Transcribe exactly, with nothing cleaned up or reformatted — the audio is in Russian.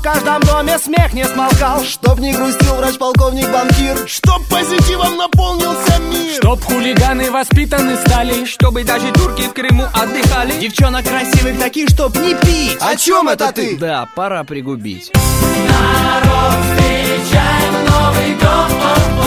в каждом доме смех не смолкал. Чтоб не грустил врач, полковник, банкир. Чтоб позитивом наполнился мир. Чтоб хулиганы воспитаны стали. Чтобы даже турки в Крыму отдыхали. Девчонок красивых таких, чтоб не пить. О чем это ты? Да, пора пригубить. Народ, встречаем Новый год.